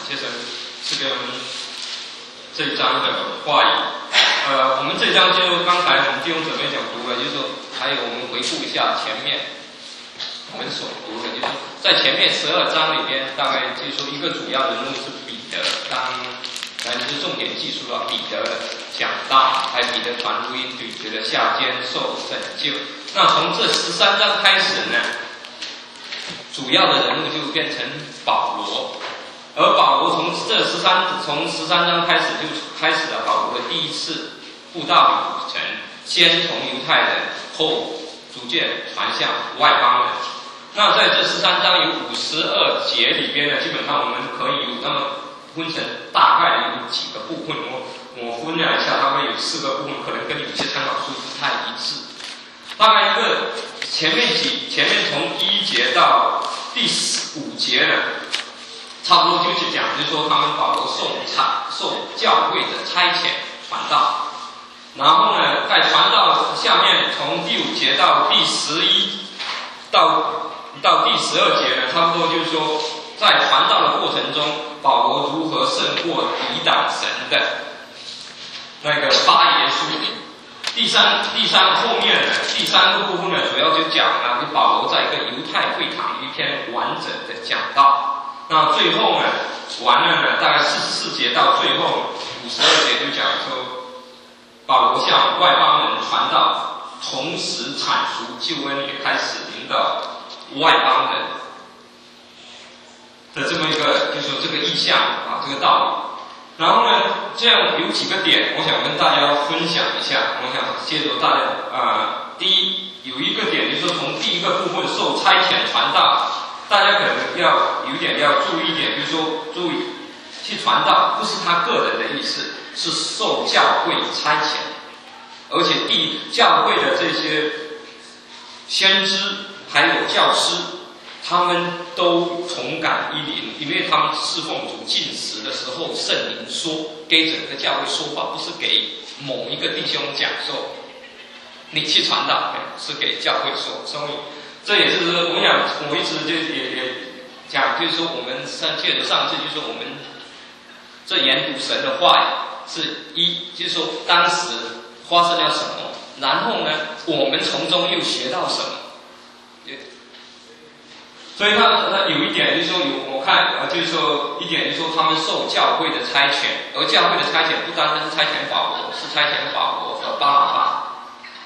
接着是给我们这一章的话语。我们这一章就刚才我们弟兄姊妹讲读了，就是说还有我们回顾一下前面我们所读的，就是说在前面12章里边，大概就是说一个主要人物是彼得，就是重点记述了彼得讲道，还有彼得传福音，彼得的下监受拯救。那从这13章开始呢，主要的人物就变成保罗，而保罗从13章开始就开始了保罗的第一次布道旅程，先从犹太人，后逐渐传向外邦人。那在这13章有52节里边呢，基本上我们可以有那么分成大概有几个部分，我分了一下，大概有4个部分，可能跟有些参考书不太一致。大概一个前面从第1节到第5节呢，差不多就是讲，就是说他们保罗受教会的差遣传道，然后呢，在传道下面从第5节到第11到第12节呢，差不多就是说在传道的过程中，保罗如何胜过抵挡神的那个巴耶稣。第三后面呢，第3个部分呢，主要就讲了就保罗在一个犹太会堂一篇完整的讲道。那最后呢，完了呢，大概44节到最后52节就讲说，保罗向外邦人传道，同时阐述救恩也开始临到外邦人的这么一个，就是说这个意象啊，这个道理。然后呢，这样有几个点，我想跟大家分享一下。我想借着大家第一有一个点，就是说从第一个部分受差遣传道，大家可能要注意一点，就是说注意去传道不是他个人的意思，是受教会差遣，而且教会的这些先知还有教师，他们都同感一灵，因为他们侍奉主禁食的时候，圣灵说给整个教会说话，不是给某一个弟兄讲说你去传道，是给教会说。所以这也是我想我一直就也讲，就是说我们借着上次就是说我们这研读神的话语是就是说当时发生了什么，然后呢我们从中又学到什么。所以他有一点就是说我看就是说一点就是说他们受教会的差遣，而教会的差遣不单单是差遣保罗，是差遣保罗和巴拿巴，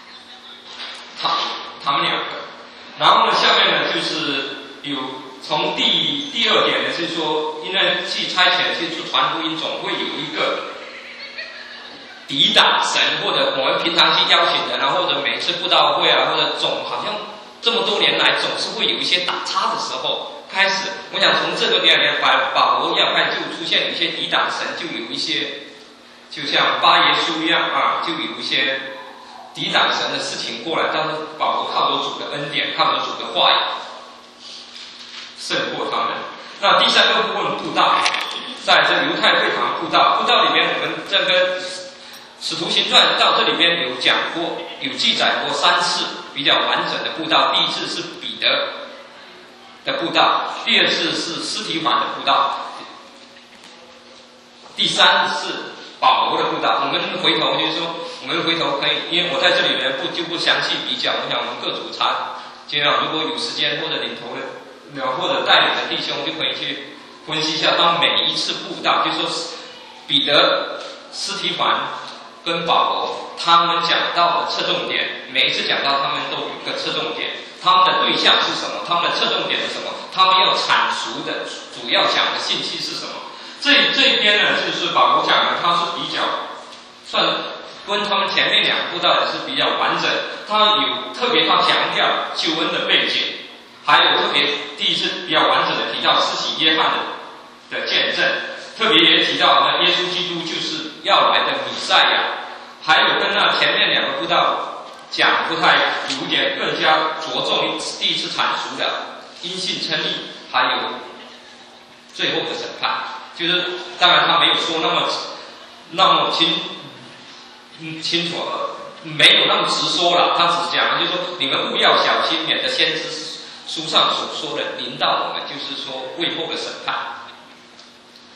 他们2个。然后呢，下面呢就是有从第2点呢，是说因为去差遣去传福音，总会有一个抵挡神，或者我们平常去邀请人啊，或者每次布道会啊，或者好像这么多年来总是会有一些打岔的时候开始。我想从这个点来保罗要看就出现有一些抵挡神，就有一些就像巴耶稣一样就有一些抵挡神的事情过来，但是保罗靠着主的恩典，靠着主的话语胜过他们。那第3个部分布道，在这犹太会堂布道里面，我们这个使徒行传到这里边有讲过，有记载过3次比较完整的布道。第1次是彼得的布道，第2次是司提反的布道，第3是保罗的布道。我们回头可以，因为我在这里面就不详细比较，我想我们各组尽量如果有时间或者领头的或者带领的弟兄就可以去分析一下他们每一次布道，就是说彼得、司提反跟保罗他们讲到的侧重点，每一次讲到他们都有一个侧重点，他们的对象是什么，他们的侧重点是什么，他们要阐述的主要讲的信息是什么。这一边呢，就是保罗讲的，他是比较算跟他们前面2个布道也是比较完整，他有特别他强调救恩的背景，还有特别第1次比较完整的提到施洗约翰的见证，特别也提到呢耶稣基督就是要来的弥赛亚，还有跟那前面2个布道讲不太有点更加着重第1次阐述的因信称义，还有最后的审判。就是当然他没有说那么清楚了，没有那么直说了，他只讲就是说你们务要小心，免得先知书上所说的临到我们，就是说未后的审判。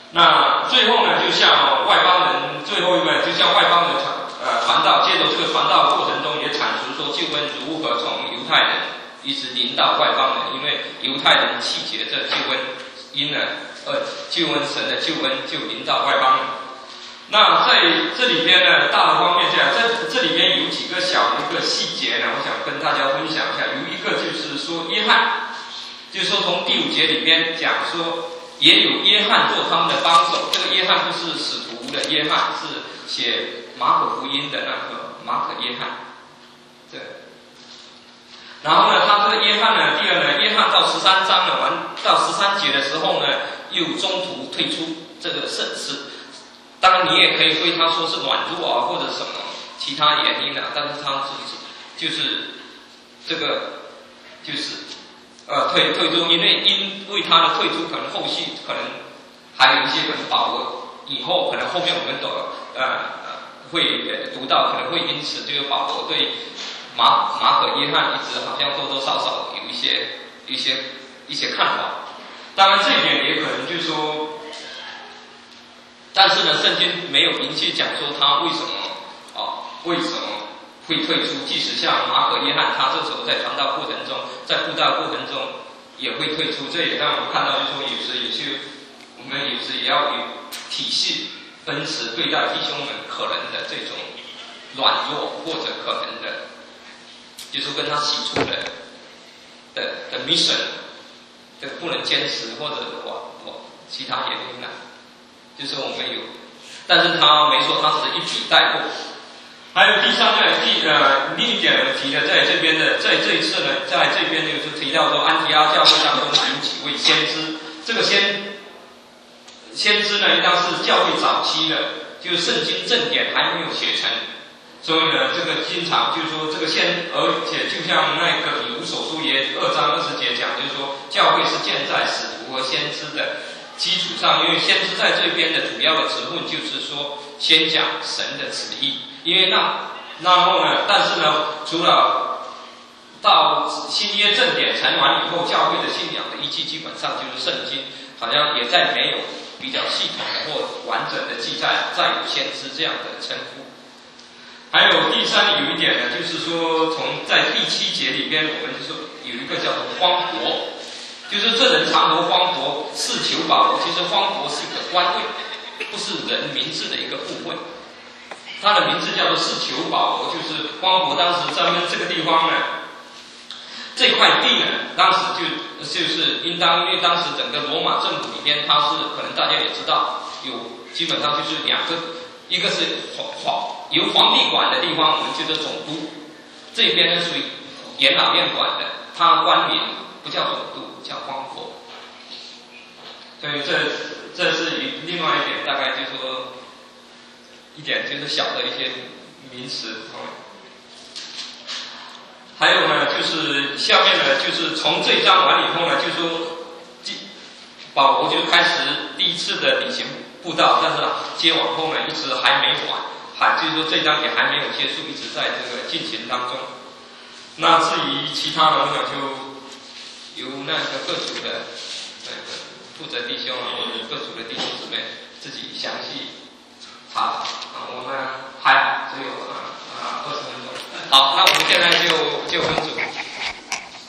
那最后呢，就向外邦人，最后一个就向外邦人传道，借着这个传道的过程中，也阐述说救恩如何从犹太人一直临到外邦人，因为犹太人弃绝这救恩，因而救恩神的救恩就临到外邦人。那在这里边呢，大的方面下，这里边有几个小的一个细节呢，我想跟大家分享一下。有一个就是说约翰，就是说从第5节里边讲说，也有约翰做他们的帮手。这个约翰不是使徒的约翰，是写马可福音的那个马可约翰。对。然后呢，他这个约翰呢，第二呢，约翰到13章呢，完到13节的时候呢，又中途退出。这个是当然你也可以对他说是软弱啊，或者什么其他原因啊，但是他就是这个就是退出，因为他的退出，可能后续可能还有一些可能把握，以后可能后面我们都会读到，可能会因此就保罗对马可约翰一直好像多多少少有一些看法。当然这一点也可能就是说。但是呢，圣经没有明确讲说他为什么会退出。即使像马可约翰，他这时候在传道过程中，在布道过程中也会退出。这也让我们看到，就是说我们有时也要有体恤、分慈对待弟兄们可能的这种软弱，或者可能的，就是跟他起初的 mission 的不能坚持，或者其他原因呢。就是我们有，但是他没说，他只是一笔带过。还有第三个另一点呢，提的在这边的，在这一次呢，在这边就是提到说，安提阿教会当中有几位先知，这个先知呢，应当是教会早期的，就是圣经正典还没有写成，所以呢，这个经常就是说这个而且就像那个以弗所书也2章20节讲，就是说教会是建在使徒和先知的基础上，因为先知在这边的主要的职分就是说，先讲神的旨意。因为然后呢，但是呢，除了到新约正典成完以后，教会的信仰的依据基本上就是圣经，好像也再没有比较系统的或完整的记载，再有先知这样的称呼。还有第三有一点呢，就是说在第7节里边，我们就说有一个叫做荒伯。就是这人常谋荒伯，是求保罗。其实荒伯是个官位，不是人名字的一个部分。他的名字叫做是求保罗，就是荒伯。当时咱们这个地方呢，这块地呢，当时就是因为当时整个罗马政府里边，它是可能大家也知道，基本上就是2个，一个是由皇帝管的地方，我们叫做总督；这边呢属于元老院管的，他官名不叫总督。叫荒伯，所以这是另外一点，大概就是说一点就是小的一些名词。还有呢，就是下面呢，就是从这一章完以后呢，就是说保罗就开始第一次的旅行布道，但是接往后呢，一直还没完，就是说这章也还没有结束，一直在这个进行当中。那至于其他的，我想就由那个各组的那个负责弟兄啊，或者各组的弟兄姊妹自己详细查。我们